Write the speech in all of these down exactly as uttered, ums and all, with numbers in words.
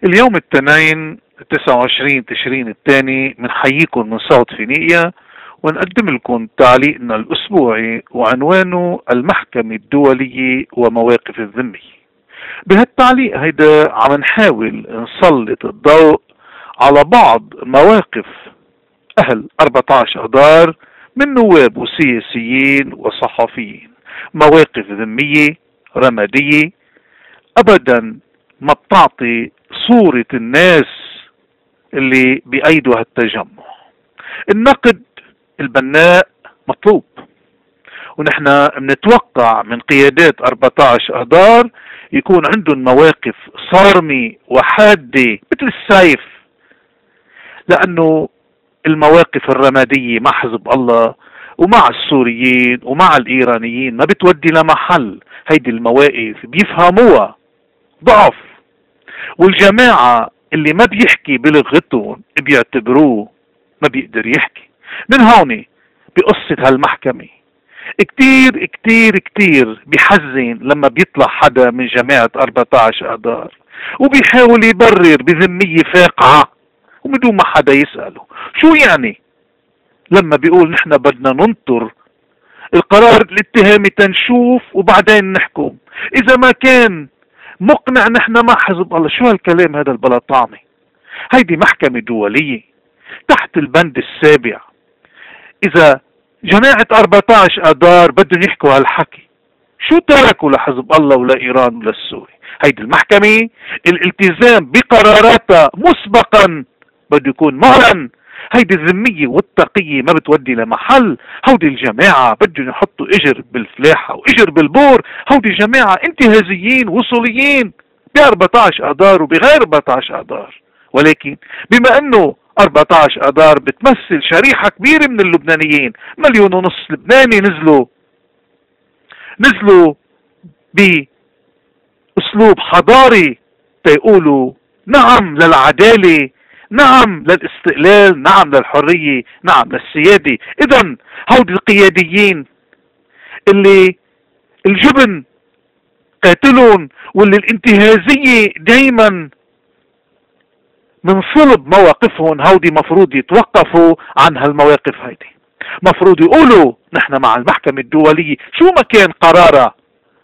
اليوم الاثنين تسعة وعشرين تشرين الثاني بنحييكم من صوت فينيقيا ونقدم لكم تعليقنا الأسبوعي وعنوانه المحكمة الدولية ومواقف الذمية. بهالتعليق هيدا عم نحاول نسلط الضوء على بعض مواقف أهل أربعة عشر أذار من نواب وسياسيين وصحفيين، مواقف ذمية رمادية أبدا ما بتعطي صورة الناس اللي بأيدوا هالتجمع. النقد البناء مطلوب، ونحن بنتوقع من قيادات أربعة عشر أذار يكون عندهم مواقف صارمة وحادة مثل السيف، لأنه المواقف الرمادية مع حزب الله ومع السوريين ومع الإيرانيين ما بتودي لمحل. هيدي المواقف بيفهموها ضعف، والجماعة اللي ما بيحكي بلغتهم بيعتبروه ما بيقدر يحكي. من هون بقصة هالمحكمة كتير كتير كتير بحزن لما بيطلع حدا من جماعة أربعة عشر أذار وبيحاول يبرر بذمية فاقعة وبدون ما حدا يسأله. شو يعني لما بيقول نحن بدنا ننطر القرار الاتهامي تنشوف وبعدين نحكم؟ إذا ما كان مقنع نحن مع حزب الله، شو هالكلام هذا البلا طعمي؟ هيدي محكمة دولية تحت البند السابع. إذا جماعة أربعة عشر أذار بدهم يحكوا هالحكي، شو تركوا لحزب الله ولا إيران ولا السوري؟ هيدي المحكمة الالتزام بقراراتها مسبقا بده يكون مهلا. هيدي الذمية والتقية ما بتودي لمحل. هودي الجماعة بدهم يحطوا اجر بالفلاحة واجر بالبور. هودي جماعة انتهازيين وصوليين ب أربعة عشر أذار وبغير أربعة عشر أذار، ولكن بما انه أربعة عشر أذار بتمثل شريحة كبيرة من اللبنانيين، مليون ونص لبناني نزلوا نزلوا بأسلوب حضاري تيقولوا نعم للعدالة، نعم للاستقلال، نعم للحرية، نعم للسيادة. إذن هودي القياديين اللي الجبن قاتلون واللي الانتهازية دايما من صلب مواقفهم، هودي مفروض يتوقفوا عن هالمواقف. هيدي مفروض يقولوا نحن مع المحكمة الدولية شو ما كان قرارها،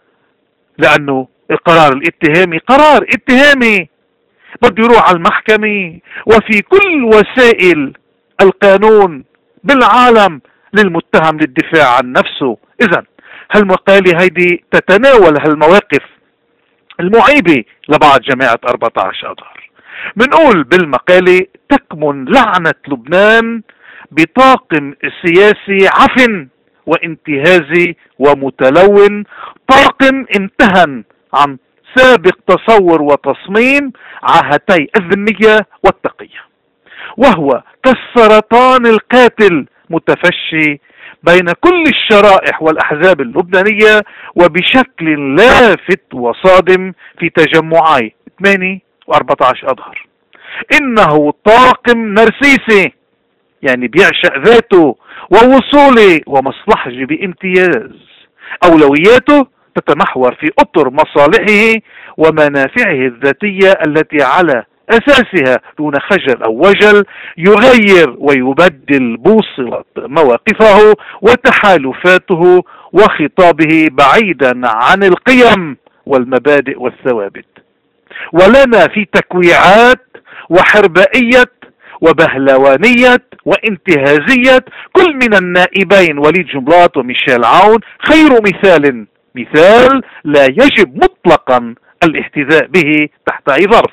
لأنه القرار الاتهامي قرار اتهامي بده يروح على المحكمة وفي كل وسائل القانون بالعالم للمتهم للدفاع عن نفسه. إذن هالمقالة هيدي تتناول هالمواقف المعيبة لبعض جماعة أربعة عشر أذار. منقول بالمقالة تكمن لعنة لبنان بطاقم سياسي عفن وانتهازي ومتلون، طاقم امتهن عن سابق تصور وتصميم عاهتي الذمية والتقية، وهو كالسرطان القاتل متفشي بين كل الشرائح والأحزاب اللبنانية وبشكل لافت وصادم في تجمعي ثمانية وأربعة عشر أذار. إنه طاقم نرسيسي، يعني بيعشق ذاته ووصوله ومصلحته بامتياز. أولوياته تتمحور في أطر مصالحه ومنافعه الذاتية التي على أساسها دون خجل أو وجل يغير ويبدل بوصلة مواقفه وتحالفاته وخطابه بعيدا عن القيم والمبادئ والثوابت. ولنا في تكويعات وحربائية وبهلوانية وانتهازية كل من النائبين وليد جنبلاط وميشيل عون خير مثال، مثال لا يجب مطلقا الاحتذاء به تحت أي ظرف.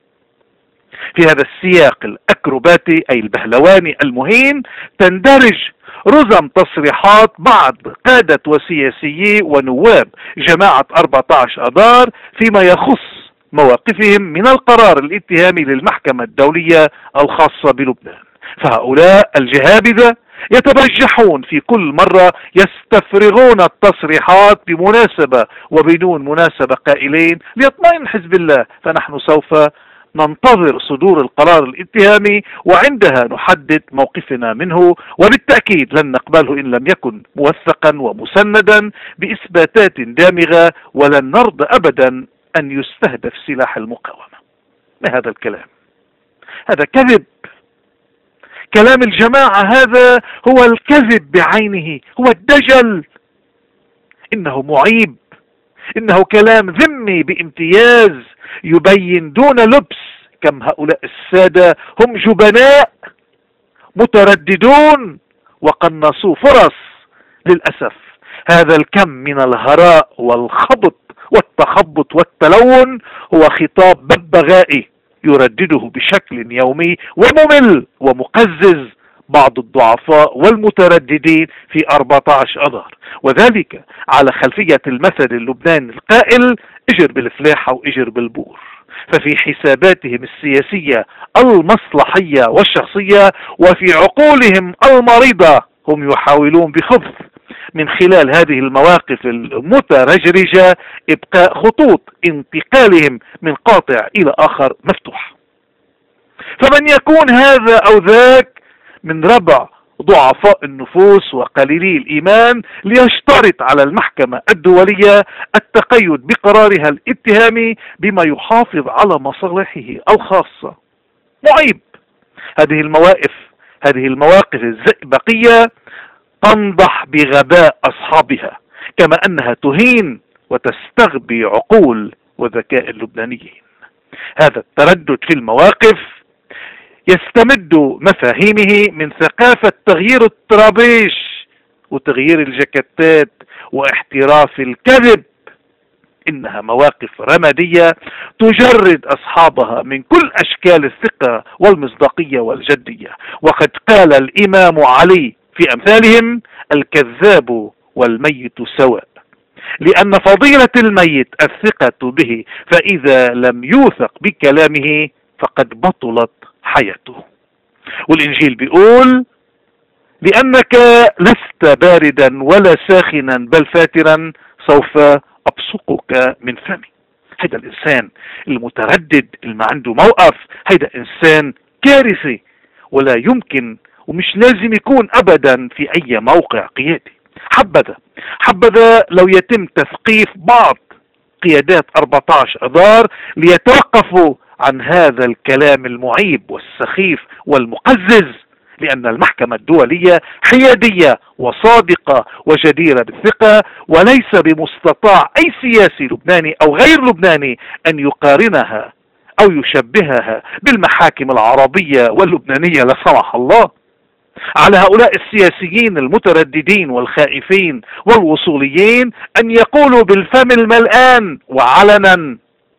في هذا السياق الأكروباتي أي البهلواني المهين تندرج رزم تصريحات بعض قادة وسياسيي ونواب جماعة أربعة عشر أذار فيما يخص مواقفهم من القرار الاتهامي للمحكمة الدولية الخاصة بلبنان. فهؤلاء الجهابذة يتبجحون في كل مرة يستفرغون التصريحات بمناسبة وبدون مناسبة قائلين ليطمئن حزب الله فنحن سوف ننتظر صدور القرار الاتهامي وعندها نحدد موقفنا منه، وبالتأكيد لن نقبله إن لم يكن موثقا ومسندا بإثباتات دامغة، ولن نرضى أبدا أن يستهدف سلاح المقاومة. ما هذا الكلام؟ هذا كذب. كلام الجماعة هذا هو الكذب بعينه، هو الدجل. إنه معيب، إنه كلام ذمي بامتياز، يبين دون لبس كم هؤلاء السادة هم جبناء مترددون وقنصوا فرص. للأسف هذا الكم من الهراء والخبط والتخبط والتلون هو خطاب ببغائي يردده بشكل يومي وممل ومقزز بعض الضعفاء والمترددين في أربعة عشر أذار، وذلك على خلفية المثل اللبناني القائل اجر بالفلاحة واجر بالبور. ففي حساباتهم السياسية المصلحية والشخصية وفي عقولهم المريضة هم يحاولون بخبث من خلال هذه المواقف المترجرجة إبقاء خطوط انتقالهم من قاطع إلى آخر مفتوح. فمن يكون هذا أو ذاك من ربع ضعفاء النفوس وقليلي الإيمان ليشترط على المحكمة الدولية التقيد بقرارها الاتهامي بما يحافظ على مصالحه الخاصة. معيب. هذه المواقف هذه المواقف الزئبقية تنضح بغباء أصحابها، كما أنها تهين وتستغبي عقول وذكاء اللبنانيين. هذا التردد في المواقف يستمد مفاهيمه من ثقافة تغيير الطرابيش وتغيير الجاكيتات واحتراف الكذب. إنها مواقف رمادية تجرد أصحابها من كل أشكال الثقة والمصداقية والجدية. وقد قال الإمام علي في أمثالهم: الكذاب والميت سواء، لأن فضيلة الميت الثقة به، فإذا لم يوثق بكلامه فقد بطلت حياته. والإنجيل بيقول: لأنك لست باردا ولا ساخنا بل فاترا سوف أبصقك من فمي. هيدا الإنسان المتردد اللي ما عنده موقف، هيدا إنسان كارثي ولا يمكن ومش لازم يكون أبدا في أي موقع قيادي. حبذا حبذا لو يتم تثقيف بعض قيادات أربعة عشر أذار ليتوقفوا عن هذا الكلام المعيب والسخيف والمقزز، لأن المحكمة الدولية حيادية وصادقة وجديرة بالثقة، وليس بمستطاع أي سياسي لبناني أو غير لبناني أن يقارنها أو يشبهها بالمحاكم العربية واللبنانية لا سمح الله. على هؤلاء السياسيين المترددين والخائفين والوصوليين أن يقولوا بالفم الملآن وعلنا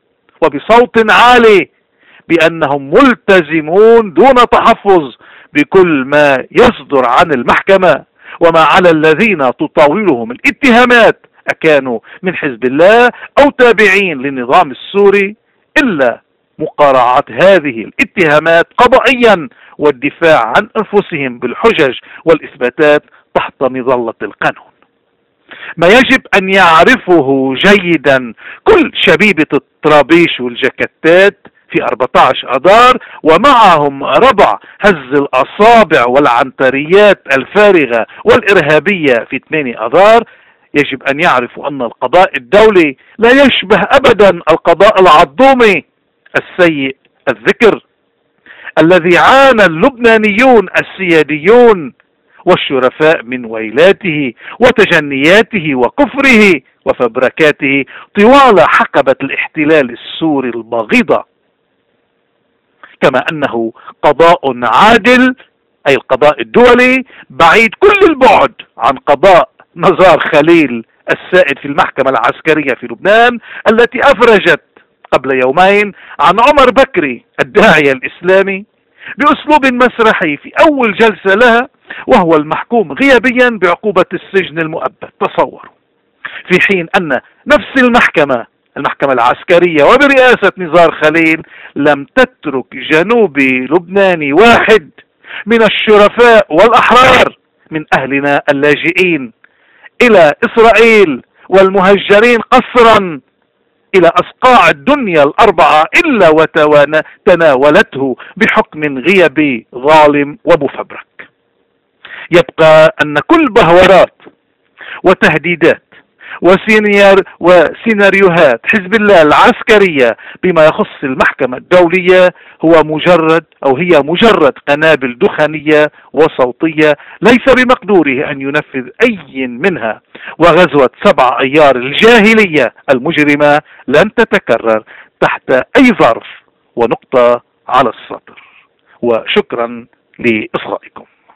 وبصوت عالي بأنهم ملتزمون دون تحفظ بكل ما يصدر عن المحكمة، وما على الذين تطاولهم الاتهامات أكانوا من حزب الله أو تابعين للنظام السوري إلا مقارعة هذه الاتهامات قضائيا والدفاع عن أنفسهم بالحجج والإثباتات تحت مظلة القانون. ما يجب أن يعرفه جيدا كل شبيبة الطرابيش والجاكتات في أربعة عشر أذار ومعهم ربع هز الأصابع والعنتريات الفارغة والإرهابية في ثمانية أذار، يجب أن يعرفوا أن القضاء الدولي لا يشبه أبدا القضاء العضومي السيء الذكر الذي عانى اللبنانيون السياديون والشرفاء من ويلاته وتجنياته وكفره وفبركاته طوال حقبة الاحتلال السوري الباغضة. كما أنه قضاء عادل، أي القضاء الدولي، بعيد كل البعد عن قضاء نزار خليل السائد في المحكمة العسكرية في لبنان التي أفرجت قبل يومين عن عمر بكري الداعية الإسلامي بأسلوب مسرحي في أول جلسة لها وهو المحكوم غيابيا بعقوبة السجن المؤبد. تصوروا، في حين أن نفس المحكمة المحكمة العسكرية وبرئاسة نزار خليل لم تترك جنوبي لبناني واحد من الشرفاء والأحرار من أهلنا اللاجئين إلى إسرائيل والمهجرين قسرا إلى أصقاع الدنيا الأربعة إلا وتناولته بحكم غيابي ظالم ومفبرك. يبقى أن كل بهورات وتهديدات وسينيار وسيناريوهات حزب الله العسكرية بما يخص المحكمة الدولية هو مجرد أو هي مجرد قنابل دخانية وصوتية ليس بمقدوره أن ينفذ أي منها، وغزوة سبع أيار الجاهلية المجرمة لن تتكرر تحت أي ظرف. ونقطة على السطر. وشكرا لإصغائكم.